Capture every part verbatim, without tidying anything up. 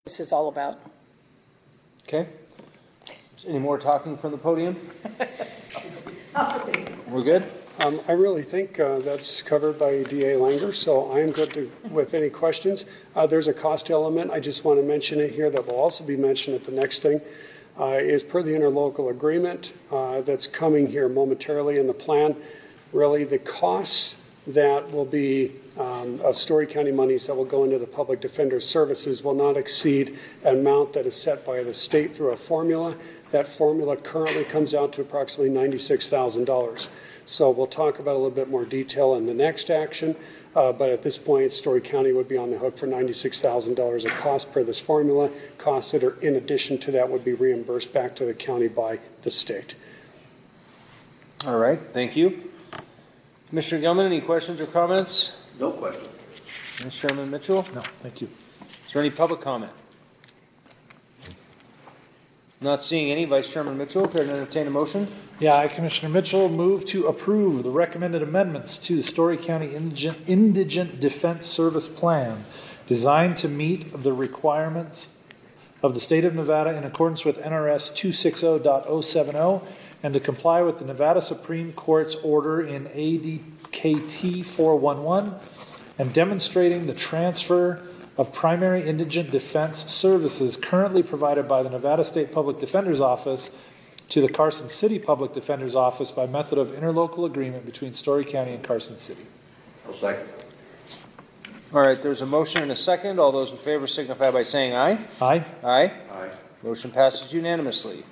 this is all about. Okay. Any more talking from the podium? We're good? Um, I really think uh, that's covered by D A Langer, so I'm good to, with any questions. Uh, there's a cost element. I just want to mention it here that will also be mentioned at the next thing. Uh, is per the interlocal agreement uh, that's coming here momentarily in the plan. Really, the costs that will be um, of Story County monies that will go into the Public Defender Services will not exceed an amount that is set by the state through a formula. That formula currently comes out to approximately ninety-six thousand dollars. So we'll talk about a little bit more detail in the next action. Uh, but at this point, Story County would be on the hook for ninety-six thousand dollars of cost per this formula. Costs that are in addition to that would be reimbursed back to the county by the state. All right, thank you. Commissioner Gilman, any questions or comments? No question. Miz Chairman Mitchell? No, thank you. Is there any public comment? Not seeing any. Vice Chairman Mitchell, care to entertain a motion? Yeah, I, Commissioner Mitchell, move to approve the recommended amendments to the Story County Indigent, Indigent Defense Service Plan designed to meet the requirements of the state of Nevada in accordance with N R S two sixty point oh seven oh and to comply with the Nevada Supreme Court's order in A D K T four eleven and demonstrating the transfer of primary indigent defense services currently provided by the Nevada State Public Defender's Office to the Carson City Public Defender's Office by method of interlocal agreement between Story County and Carson City. I'll second. All right, there's a motion and a second. All those in favor signify by saying aye. Aye. Aye. Aye. Motion passes unanimously.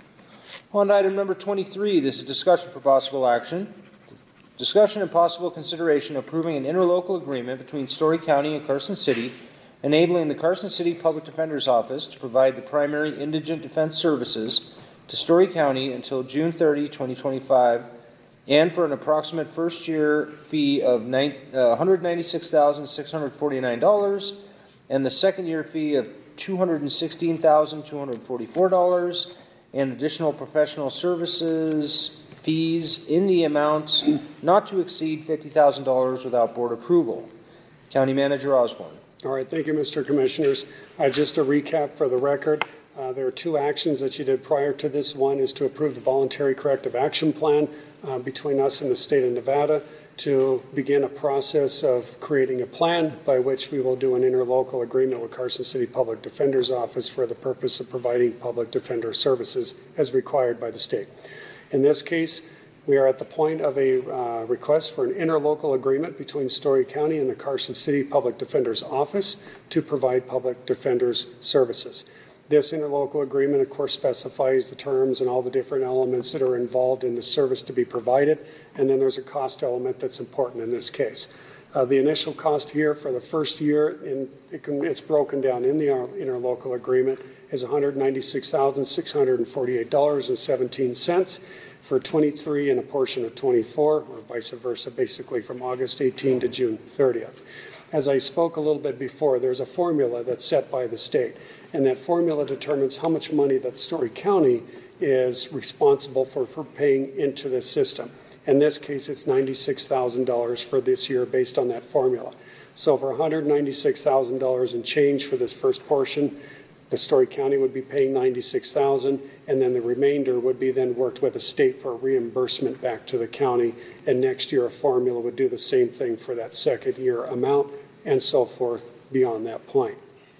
On to item number twenty-three, this is discussion for possible action. Discussion and possible consideration approving an interlocal agreement between Story County and Carson City, enabling the Carson City Public Defender's Office to provide the primary indigent defense services to Story County until June thirtieth, twenty twenty-five, and for an approximate first-year fee of one hundred ninety-six thousand six hundred forty-nine dollars and the second-year fee of two hundred sixteen thousand two hundred forty-four dollars and additional professional services fees in the amount not to exceed fifty thousand dollars without board approval. County Manager Osborne. All right, thank you, Mister Commissioners. Uh, just a recap for the record. Uh, there are two actions that you did prior to this. One is to approve the voluntary corrective action plan uh, between us and the state of Nevada to begin a process of creating a plan by which we will do an interlocal agreement with Carson City Public Defender's Office for the purpose of providing public defender services as required by the state. In this case, we are at the point of a uh, request for an interlocal agreement between Story County and the Carson City Public Defender's Office to provide public defenders services. This interlocal agreement, of course, specifies the terms and all the different elements that are involved in the service to be provided, and then there's a cost element that's important in this case. Uh, the initial cost here for the first year, in, it can, it's broken down in the interlocal agreement, is one hundred ninety-six thousand six hundred forty-eight dollars and seventeen cents for twenty-three and a portion of twenty-four, or vice versa, basically from August eighteenth to June thirtieth. As I spoke a little bit before, there's a formula that's set by the state, and that formula determines how much money that Story County is responsible for, for paying into the system. In this case, it's ninety-six thousand dollars for this year based on that formula. So for one hundred ninety-six thousand dollars in change for this first portion, the Story County would be paying ninety-six thousand dollars, and then the remainder would be then worked with the state for reimbursement back to the county, and next year a formula would do the same thing for that second year amount, and so forth beyond that point.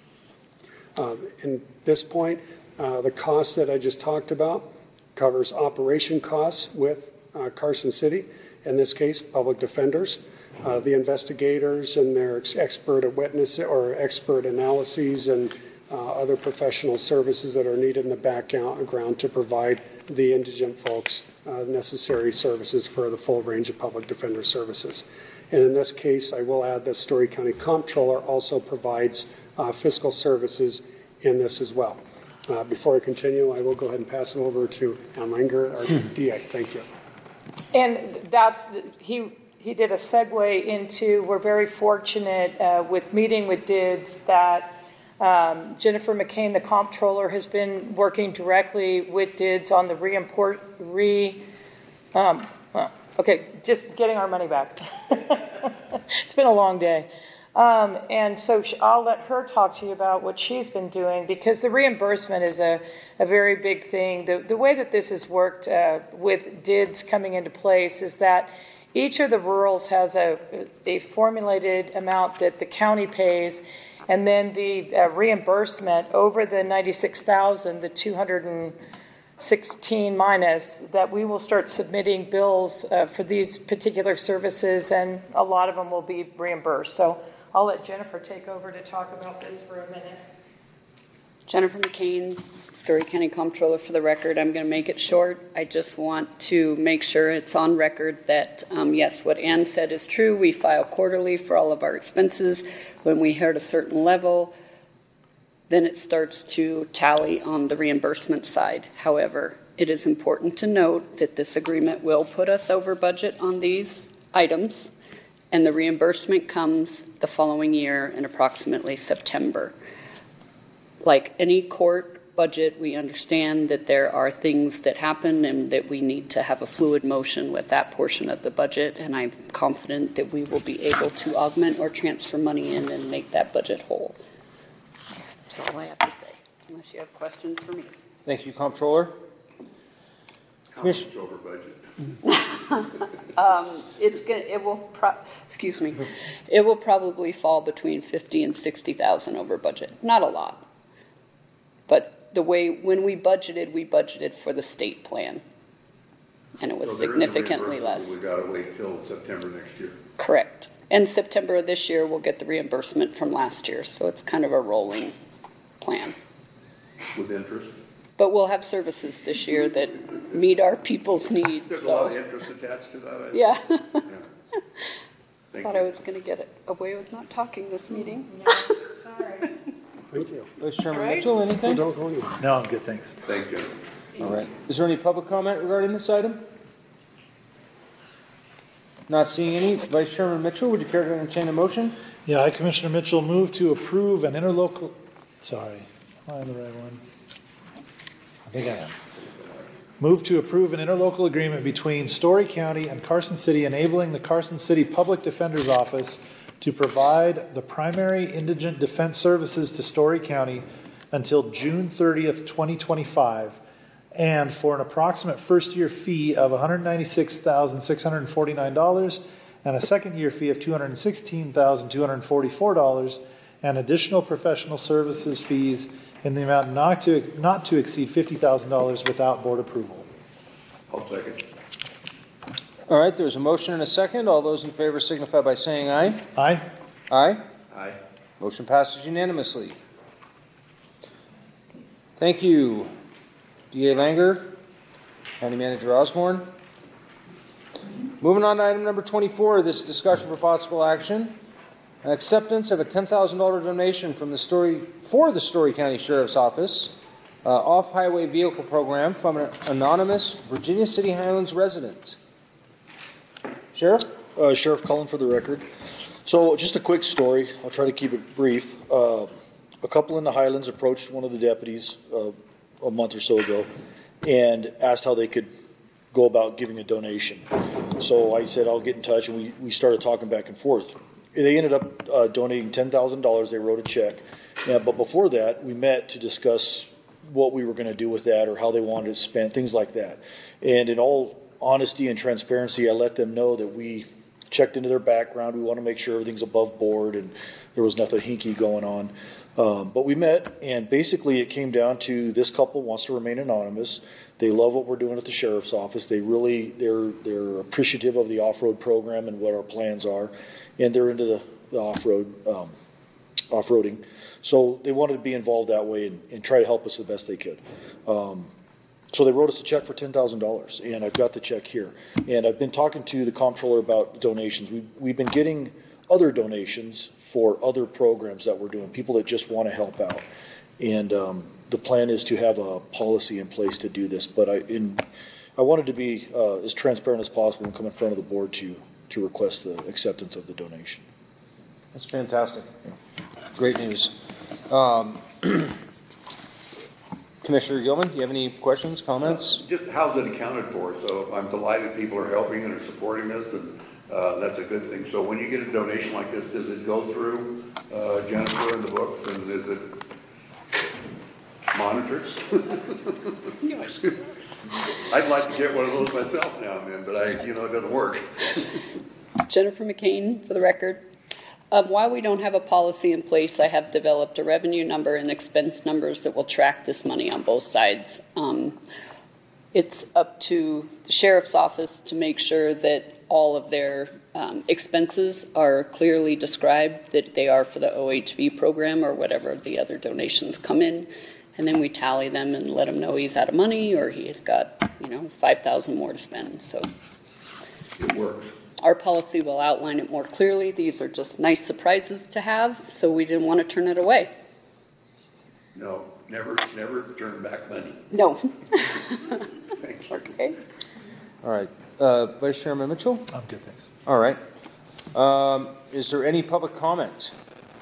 Uh, in this point, uh, the cost that I just talked about covers operation costs with uh, Carson City, in this case, public defenders, uh, the investigators and their ex- expert witness or expert analyses and uh, other professional services that are needed in the background to provide the indigent folks uh, necessary services for the full range of public defender services. And in this case, I will add that Story County Comptroller also provides uh, fiscal services in this as well. Uh, before I continue, I will go ahead and pass it over to Ann Langer, our hmm. D A. Thank you. And that's, he he did a segue into, we're very fortunate uh, with meeting with D I D S that um, Jennifer McCain, the comptroller, has been working directly with D I D S on the reimport, re, um, uh, okay, just getting our money back. It's been a long day. Um, and so sh- I'll let her talk to you about what she's been doing, because the reimbursement is a, a very big thing. The, the way that this has worked uh, with D I D S coming into place is that each of the rurals has a, a formulated amount that the county pays, and then the uh, reimbursement over the ninety-six thousand, the two hundred sixteen minus, that we will start submitting bills uh, for these particular services, and a lot of them will be reimbursed. So I'll let Jennifer take over to talk about this for a minute. Jennifer McCain, Story County Comptroller. For the record, I'm going to make it short. I just want to make sure it's on record that, um, yes, what Ann said is true. We file quarterly for all of our expenses. When we hit a certain level, then it starts to tally on the reimbursement side. However, it is important to note that this agreement will put us over budget on these items, and the reimbursement comes the following year in approximately September. Like any court budget, we understand that there are things that happen and that we need to have a fluid motion with that portion of the budget, and I'm confident that we will be able to augment or transfer money in and make that budget whole. That's all I have to say, unless you have questions for me. Thank you, Comptroller. How much over budget? um, it's gonna. It will. Pro- excuse me. It will probably fall between fifty and sixty thousand over budget. Not a lot, but the way when we budgeted, we budgeted for the state plan, and it was So there is a significantly reimbursement, less. but we got to wait till September next year. Correct. And September of this year, we'll get the reimbursement from last year, so it's kind of a rolling plan. With interest. But we'll have services this year that meet our people's needs. There's so. a lot of interest attached to that. I Yeah. yeah. I thought you. I was going to get it away with not talking this meeting. No, sorry. Thank you. Vice Chairman Right. Mitchell, anything? Don't go anywhere. No, I'm good, thanks. Thank you. All right. Is there any public comment regarding this item? Not seeing any. Vice Chairman Mitchell, would you care to entertain a motion? Yeah, I, Commissioner Mitchell, move to approve an interlocal, sorry, am I on the right one? I think I am. Move to approve an interlocal agreement between Story County and Carson City, enabling the Carson City Public Defender's Office to provide the primary indigent defense services to Story County until June thirtieth, twenty twenty-five, and for an approximate first-year fee of one hundred ninety-six thousand six hundred forty-nine dollars and a second-year fee of two hundred sixteen thousand two hundred forty-four dollars, and additional professional services fees in the amount not to not to exceed fifty thousand dollars without board approval. I'll second. All right, there's a motion and a second. All those in favor signify by saying aye. Aye? Aye. Aye. Motion passes unanimously. Thank you, D A Langer, County Manager Osborne. Moving on to item number twenty-four, this is discussion for possible action. Acceptance of a ten thousand dollars donation from the Story for the Story County Sheriff's Office uh, off-highway vehicle program from an anonymous Virginia City Highlands resident. Sheriff? Uh, Sheriff Cullen for the record. So just a quick story. I'll try to keep it brief. Uh, a couple in the Highlands approached one of the deputies uh, a month or so ago and asked how they could go about giving a donation. So I said, I'll get in touch, and we, we started talking back and forth. They ended up uh, donating ten thousand dollars. They wrote a check. Yeah, but before that, we met to discuss what we were going to do with that or how they wanted it spent, things like that. And in all honesty and transparency, I let them know that we checked into their background. We want to make sure everything's above board and there was nothing hinky going on. Um, but we met, and basically it came down to this couple wants to remain anonymous. They love what we're doing at the sheriff's office. They really, they're they're appreciative of the off-road program and what our plans are, and they're into the, the off-road um, off-roading. So they wanted to be involved that way and, and try to help us the best they could. Um, so they wrote us a check for ten thousand dollars, and I've got the check here. And I've been talking to the comptroller about donations. We've, we've been getting other donations for other programs that we're doing, people that just want to help out. And um, the plan is to have a policy in place to do this. But I, in, I wanted to be uh, as transparent as possible and come in front of the board to, to request the acceptance of the donation. That's fantastic. Great news. Um, Commissioner Gilman, do you have any questions, comments? Just how's it accounted for? So I'm delighted people are helping and are supporting this, and uh, that's a good thing. So when you get a donation like this, does it go through uh, Jennifer in the books, and is it monitored? I'd like to get one of those myself now and then, but I, you know, it doesn't work. Jennifer McCain, for the record. Um, while we don't have a policy in place, I have developed a revenue number and expense numbers that will track this money on both sides. Um, it's up to the sheriff's office to make sure that all of their um, expenses are clearly described, that they are for the O H V program or whatever the other donations come in. And then we tally them and let him know he's out of money or he's got, you know, five thousand more to spend. So It works. our policy will outline it more clearly. These are just nice surprises to have, so we didn't want to turn it away. No, never, never turn back money. No. Thank you. Okay. All right. Uh, Vice Chairman Mitchell? I'm good, thanks. All right. Um, is there any public comment?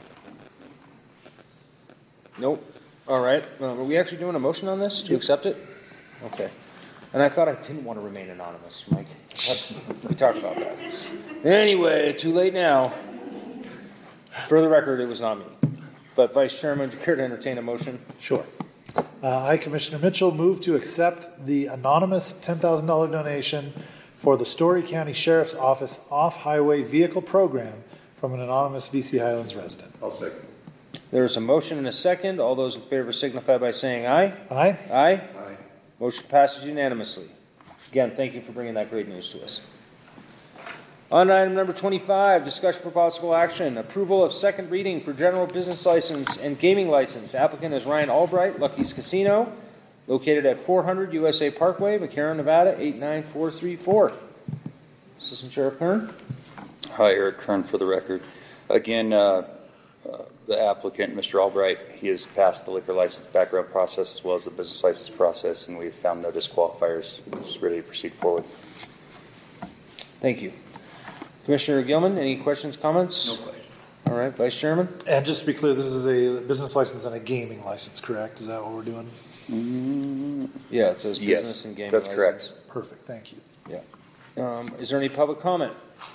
Nope. All right. Uh, are we actually doing a motion on this to accept it? Okay. And I thought I didn't want to remain anonymous, Mike. That's, we talked about that. Anyway, too late now. For the record, it was not me. But Vice Chairman, would you care to entertain a motion? Sure. Uh, I, Commissioner Mitchell, move to accept the anonymous ten thousand dollars donation for the Story County Sheriff's Office Off-Highway Vehicle Program from an anonymous V C Highlands resident. I'll second. There is a motion and a second. All those in favor signify by saying aye. Aye? Aye. Aye. Motion passes unanimously. Again, thank you for bringing that great news to us. On item number twenty-five, discussion for possible action. Approval of second reading for general business license and gaming license. Applicant is Ryan Albright, Lucky's Casino, located at four hundred U S A Parkway, McCarran, Nevada, eight nine four three four. Assistant Sheriff Kern. Hi, Eric Kern for the record. Again, uh, uh, the applicant, Mister Albright, he has passed the liquor license background process as well as the business license process, and we've found no disqualifiers. He's ready to proceed forward. Thank you. Commissioner Gilman, any questions, comments? No question. All right, Vice Chairman. And just to be clear, this is a business license and a gaming license, correct? Is that what we're doing? Mm, Yeah, it says Yes, business and gaming that's license. correct. Perfect, thank you. Yeah. Um, is there any public comment?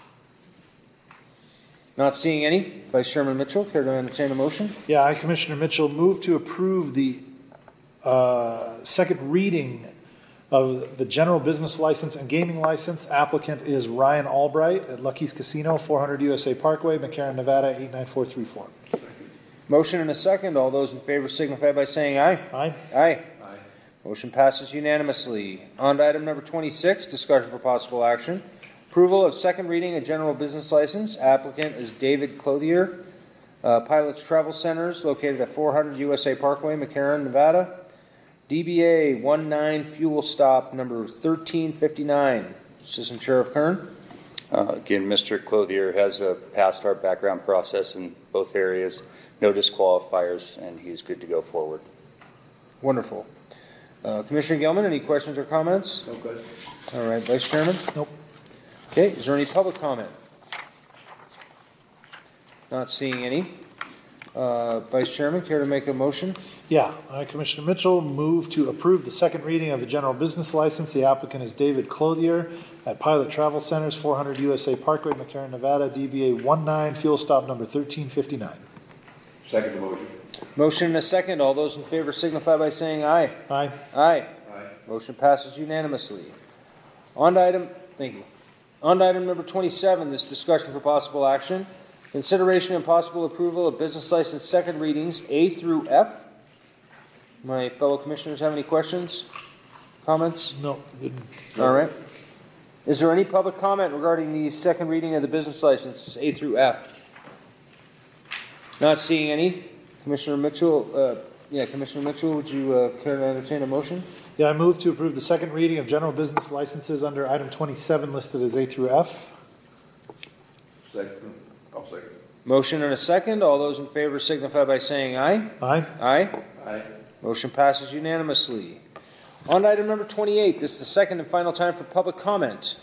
Not seeing any. Vice Chairman Mitchell, care to entertain a motion? Yeah, I, Commissioner Mitchell, move to approve the uh, second reading of the general business license and gaming license. Applicant is Ryan Albright at Lucky's Casino, four hundred U S A Parkway, McCarran, Nevada, eight nine four three four. Motion and a second. All those in favor signify by saying aye. Aye? Aye. Aye. Motion passes unanimously. On to item number twenty-six, discussion for possible action. Approval of second reading of general business license. Applicant is David Clothier, uh, Pilots Travel Centers, located at four hundred U S A Parkway, McCarran, Nevada. D B A one nine Fuel Stop number thirteen fifty-nine. Assistant Sheriff Kern. Uh, again, Mister Clothier has uh, passed our background process in both areas, no disqualifiers, and he's good to go forward. Wonderful. Uh, Commissioner Gilman, any questions or comments? No question. All right, Vice Chairman. Nope. Okay, is there any public comment? Not seeing any. Uh, Vice Chairman, care to make a motion? Yeah, I, Commissioner Mitchell, move to approve the second reading of the general business license. The applicant is David Clothier at Pilot Travel Centers, four hundred U S A Parkway, McCarran, Nevada, D B A one nine Fuel Stop number thirteen fifty-nine. Second motion. Motion and a second. All those in favor signify by saying aye. Aye? Aye. Aye. Motion passes unanimously. On to item, thank you. On to item number twenty-seven, this discussion for possible action. Consideration and possible approval of business license second readings A through F. My fellow commissioners have any questions, comments? No, didn't. All right. Is there any public comment regarding the second reading of the business licenses A through F? Not seeing any. Commissioner Mitchell, uh, yeah, Commissioner Mitchell, would you uh, care to entertain a motion? Yeah, I move to approve the second reading of general business licenses under item twenty-seven listed as A through F. Second. I'll second. Motion and a second. All those in favor signify by saying aye. Aye? Aye. Aye. Motion passes unanimously. On to item number twenty-eight. This is the second and final time for public comment.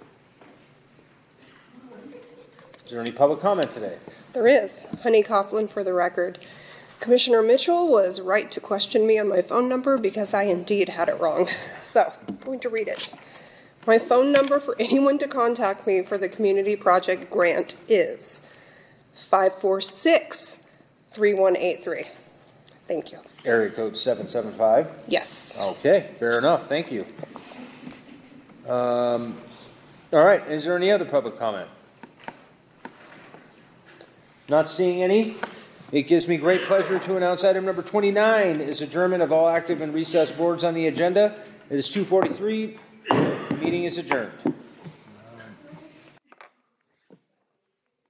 Is there any public comment today? There is. Honey Coughlin for the record. Commissioner Mitchell was right to question me on my phone number because I indeed had it wrong. So, I'm going to read it. My phone number for anyone to contact me for the community project grant is five four six, three one eight three. Thank you. Area code seven seven five. Yes. Okay, fair enough. Thank you. Thanks. Um, all right. Is there any other public comment? Not seeing any. It gives me great pleasure to announce item number twenty-nine is adjournment of all active and recessed boards on the agenda. It is two forty-three. The meeting is adjourned.